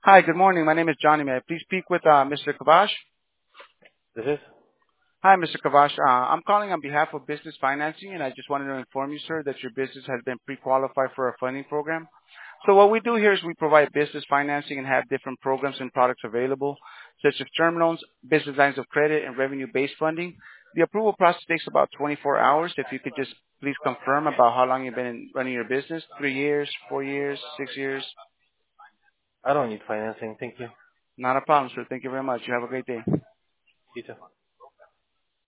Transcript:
Hi, good morning. My name is Johnny. May I please speak with Mr. Kavash? This is? Hi, Mr. Kavash. I'm calling on behalf of Business Financing, and I just wanted to inform you, sir, that your business has been pre-qualified for our funding program. So what we do here is we provide business financing and have different programs and products available, such as term loans, business lines of credit, and revenue-based funding. The approval process takes about 24 hours. If you could just please confirm about how long you've been running your business, 3 years, 4 years, 6 years. I don't need financing. Thank you. Not a problem, sir. Thank you very much. You have a great day. You too.